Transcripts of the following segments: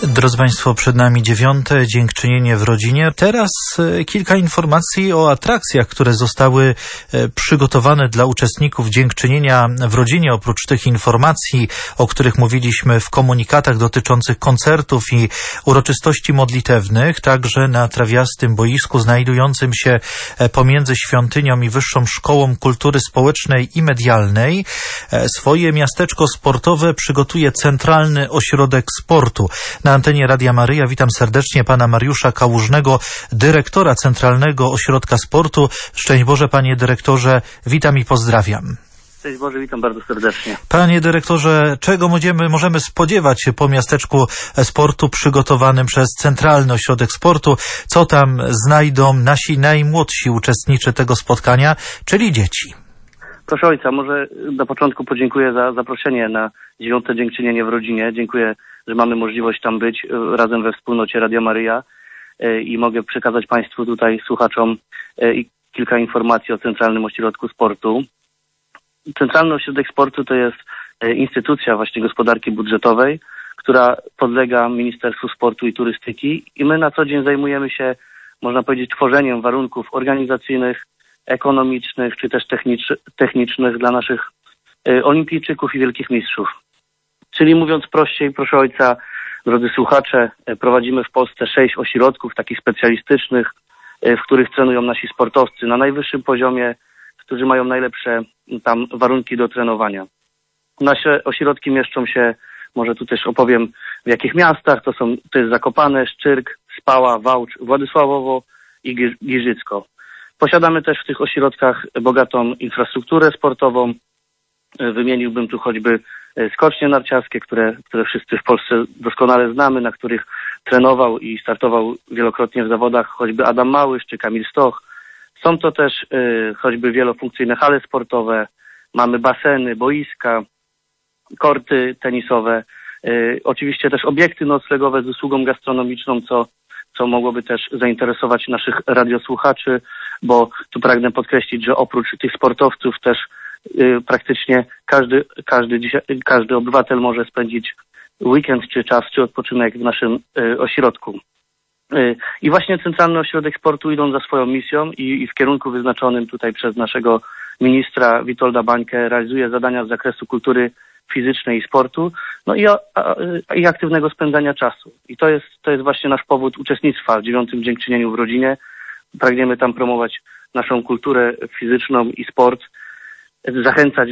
Drodzy Państwo, przed nami 9. Dziękczynienie w rodzinie. Teraz kilka informacji o atrakcjach, które zostały przygotowane dla uczestników Dziękczynienia w rodzinie. Oprócz tych informacji, o których mówiliśmy w komunikatach dotyczących koncertów i uroczystości modlitewnych, także na trawiastym boisku znajdującym się pomiędzy świątynią i Wyższą Szkołą Kultury Społecznej i Medialnej, swoje miasteczko sportowe przygotuje Centralny Ośrodek Sportu. Na antenie Radia Maryja witam serdecznie pana Mariusza Kałużnego, dyrektora Centralnego Ośrodka Sportu. Szczęść Boże, panie dyrektorze, witam i pozdrawiam. Szczęść Boże, witam bardzo serdecznie. Panie dyrektorze, czego możemy spodziewać się po miasteczku sportu przygotowanym przez Centralny Ośrodek Sportu? Co tam znajdą nasi najmłodsi uczestnicy tego spotkania, czyli dzieci? Proszę ojca, może na początku podziękuję za zaproszenie na 9. Dziękczynienie w rodzinie. Dziękuję, że mamy możliwość tam być razem we wspólnocie Radia Maryja i mogę przekazać Państwu tutaj, słuchaczom, kilka informacji o Centralnym Ośrodku Sportu. Centralny Ośrodek Sportu to jest instytucja właśnie gospodarki budżetowej, która podlega Ministerstwu Sportu i Turystyki i my na co dzień zajmujemy się, można powiedzieć, tworzeniem warunków organizacyjnych, ekonomicznych czy też technicznych dla naszych olimpijczyków i wielkich mistrzów. Czyli mówiąc prościej, proszę ojca, drodzy słuchacze, prowadzimy w Polsce 6 ośrodków takich specjalistycznych, w których trenują nasi sportowcy na najwyższym poziomie, którzy mają najlepsze tam warunki do trenowania. Nasze ośrodki mieszczą się, może tu też opowiem w jakich miastach, to jest Zakopane, Szczyrk, Spała, Wałcz, Władysławowo i Giżycko. Posiadamy też w tych ośrodkach bogatą infrastrukturę sportową. Wymieniłbym tu choćby skocznie narciarskie, które wszyscy w Polsce doskonale znamy, na których trenował i startował wielokrotnie w zawodach choćby Adam Małysz czy Kamil Stoch. Są to też choćby wielofunkcyjne hale sportowe, mamy baseny, boiska, korty tenisowe, oczywiście też obiekty noclegowe z usługą gastronomiczną, co mogłoby też zainteresować naszych radiosłuchaczy, bo tu pragnę podkreślić, że oprócz tych sportowców też praktycznie każdy obywatel może spędzić weekend czy czas, czy odpoczynek w naszym ośrodku. I właśnie Centralny Ośrodek Sportu, idąc za swoją misją i w kierunku wyznaczonym tutaj przez naszego ministra Witolda Bańkę, realizuje zadania z zakresu kultury fizycznej i sportu, no i aktywnego spędzania czasu. I to jest właśnie nasz powód uczestnictwa w 9. Dziękczynieniu w rodzinie. Pragniemy tam promować naszą kulturę fizyczną i sport, zachęcać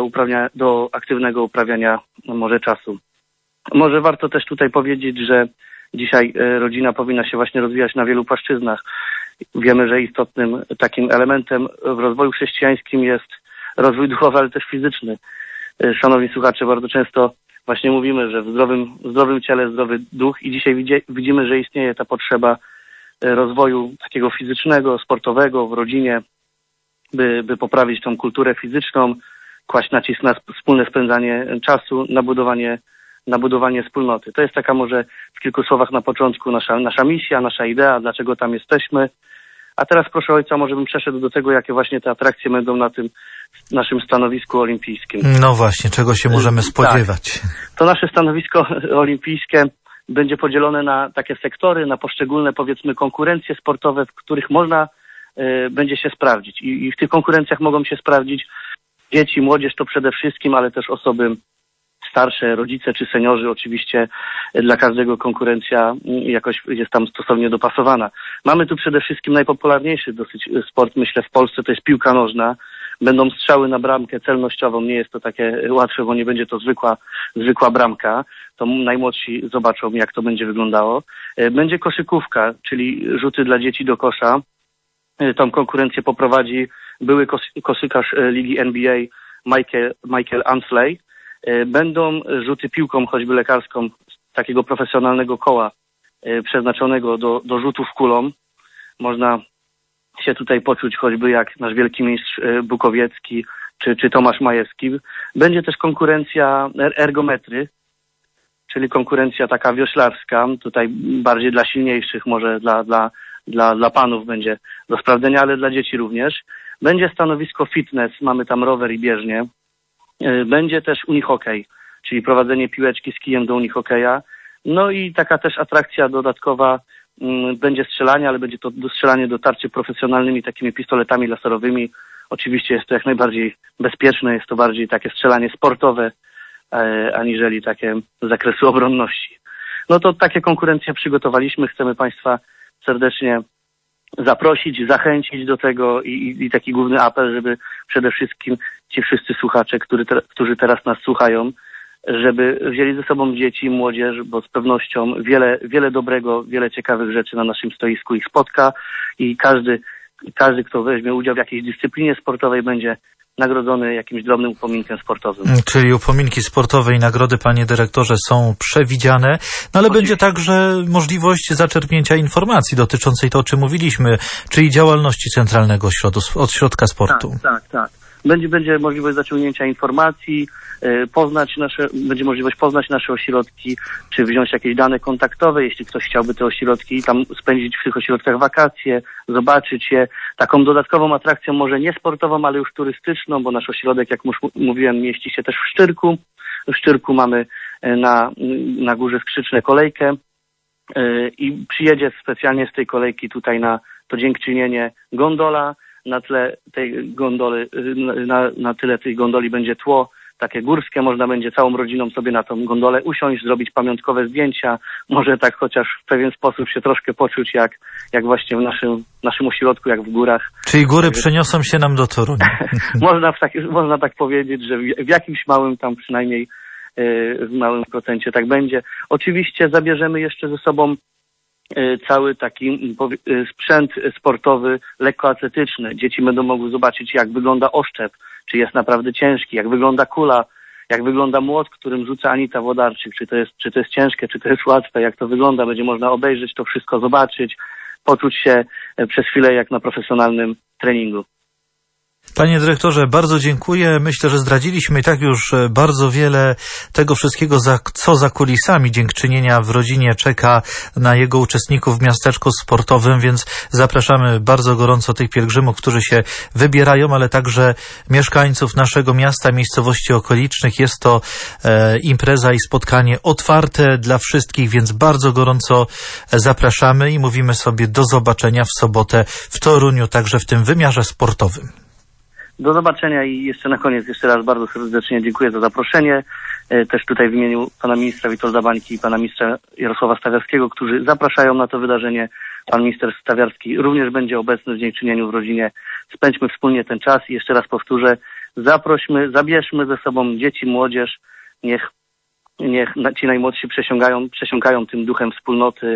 do aktywnego uprawiania może czasu. Może warto też tutaj powiedzieć, że dzisiaj rodzina powinna się właśnie rozwijać na wielu płaszczyznach. Wiemy, że istotnym takim elementem w rozwoju chrześcijańskim jest rozwój duchowy, ale też fizyczny. Szanowni słuchacze, bardzo często właśnie mówimy, że w zdrowym ciele zdrowy duch i dzisiaj widzimy, że istnieje ta potrzeba rozwoju takiego fizycznego, sportowego w rodzinie, by poprawić tą kulturę fizyczną, kłaść nacisk na wspólne spędzanie czasu, na budowanie wspólnoty. To jest taka może w kilku słowach na początku nasza misja, nasza idea, dlaczego tam jesteśmy. A teraz proszę ojca, może bym przeszedł do tego, jakie właśnie te atrakcje będą na tym naszym stanowisku olimpijskim. No właśnie, czego się możemy spodziewać? Tak. To nasze stanowisko olimpijskie będzie podzielone na takie sektory, na poszczególne, powiedzmy, konkurencje sportowe, w których można będzie się sprawdzić. I w tych konkurencjach mogą się sprawdzić dzieci, młodzież to przede wszystkim, ale też osoby starsze, rodzice czy seniorzy. Oczywiście dla każdego konkurencja jakoś jest tam stosownie dopasowana. Mamy tu przede wszystkim najpopularniejszy dosyć sport, myślę, w Polsce, to jest piłka nożna. Będą strzały na bramkę celnościową, nie jest to takie łatwe, bo nie będzie to zwykła bramka. To najmłodsi zobaczą, jak to będzie wyglądało. Będzie koszykówka, czyli rzuty dla dzieci do kosza. Tą konkurencję poprowadzi były koszykarz ligi NBA Michael Ansley. Będą rzuty piłką, choćby lekarską, z takiego profesjonalnego koła przeznaczonego do rzutów kulą. Można się tutaj poczuć choćby jak nasz wielki mistrz Bukowiecki czy Tomasz Majewski. Będzie też konkurencja ergometry, czyli konkurencja taka wioślarska, tutaj bardziej dla silniejszych, może dla panów będzie do sprawdzenia, ale dla dzieci również. Będzie stanowisko fitness, mamy tam rower i bieżnię. Będzie też unihokej, czyli prowadzenie piłeczki z kijem do unihokeja. No i taka też atrakcja dodatkowa, będzie strzelanie, ale będzie to strzelanie do tarczy profesjonalnymi takimi pistoletami laserowymi. Oczywiście jest to jak najbardziej bezpieczne, jest to bardziej takie strzelanie sportowe, aniżeli takie z zakresu obronności. No to takie konkurencje przygotowaliśmy. Chcemy Państwa serdecznie zaprosić, zachęcić do tego i taki główny apel, żeby przede wszystkim ci wszyscy słuchacze, którzy teraz nas słuchają, żeby wzięli ze sobą dzieci, młodzież, bo z pewnością wiele dobrego, wiele ciekawych rzeczy na naszym stoisku ich spotka i każdy, kto weźmie udział w jakiejś dyscyplinie sportowej, będzie nagrodzony jakimś drobnym upominkiem sportowym. Czyli upominki sportowe i nagrody, panie dyrektorze, są przewidziane, no ale będzie także możliwość zaczerpnięcia informacji dotyczącej to, o czym mówiliśmy, czyli działalności Centralnego Ośrodka Sportu. Tak. Będzie możliwość zaciągnięcia informacji, będzie możliwość poznać nasze ośrodki, czy wziąć jakieś dane kontaktowe, jeśli ktoś chciałby te ośrodki, tam spędzić w tych ośrodkach wakacje, zobaczyć je. Taką dodatkową atrakcją, może nie sportową, ale już turystyczną, bo nasz ośrodek, jak już mówiłem, mieści się też w Szczyrku. W Szczyrku mamy na Górze Skrzyczne kolejkę i przyjedzie specjalnie z tej kolejki tutaj na to dziękczynienie gondola. Na tle tej gondoli, na tyle tej gondoli będzie tło takie górskie, można będzie całą rodziną sobie na tą gondolę usiąść, zrobić pamiątkowe zdjęcia, może tak chociaż w pewien sposób się troszkę poczuć jak właśnie w naszym ośrodku, jak w górach. Czyli góry przeniosą się nam do Torunia. Można tak powiedzieć, że w jakimś małym tam przynajmniej w małym procencie tak będzie. Oczywiście zabierzemy jeszcze ze sobą cały taki sprzęt sportowy lekkoatletyczny. Dzieci będą mogły zobaczyć, jak wygląda oszczep, czy jest naprawdę ciężki, jak wygląda kula, jak wygląda młot, którym rzuca Anita Włodarczyk, czy to jest ciężkie, czy to jest łatwe, jak to wygląda. Będzie można obejrzeć to wszystko, zobaczyć, poczuć się przez chwilę jak na profesjonalnym treningu. Panie dyrektorze, bardzo dziękuję. Myślę, że zdradziliśmy i tak już bardzo wiele tego wszystkiego, co za kulisami dziękczynienia w rodzinie czeka na jego uczestników w miasteczku sportowym, więc zapraszamy bardzo gorąco tych pielgrzymów, którzy się wybierają, ale także mieszkańców naszego miasta, miejscowości okolicznych. Jest to impreza i spotkanie otwarte dla wszystkich, więc bardzo gorąco zapraszamy i mówimy sobie do zobaczenia w sobotę w Toruniu, także w tym wymiarze sportowym. Do zobaczenia i jeszcze na koniec jeszcze raz bardzo serdecznie dziękuję za zaproszenie. Też tutaj w imieniu pana ministra Witolda Bańki i pana ministra Jarosława Stawiarskiego, którzy zapraszają na to wydarzenie. Pan minister Stawiarski również będzie obecny w dziękczynieniu w rodzinie. Spędźmy wspólnie ten czas i jeszcze raz powtórzę, zabierzmy ze sobą dzieci, młodzież. Niech ci najmłodsi przesiąkają tym duchem wspólnoty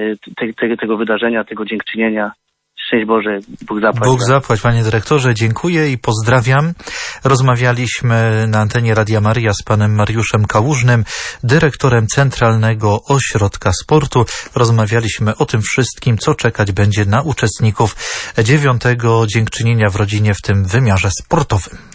tego wydarzenia, tego dziękczynienia. Szczęść Boże, Bóg zapłać. Bóg zapłać, panie dyrektorze, dziękuję i pozdrawiam. Rozmawialiśmy na antenie Radia Maryja z panem Mariuszem Kałużnym, dyrektorem Centralnego Ośrodka Sportu. Rozmawialiśmy o tym wszystkim, co czekać będzie na uczestników 9. dziękczynienia w rodzinie w tym wymiarze sportowym.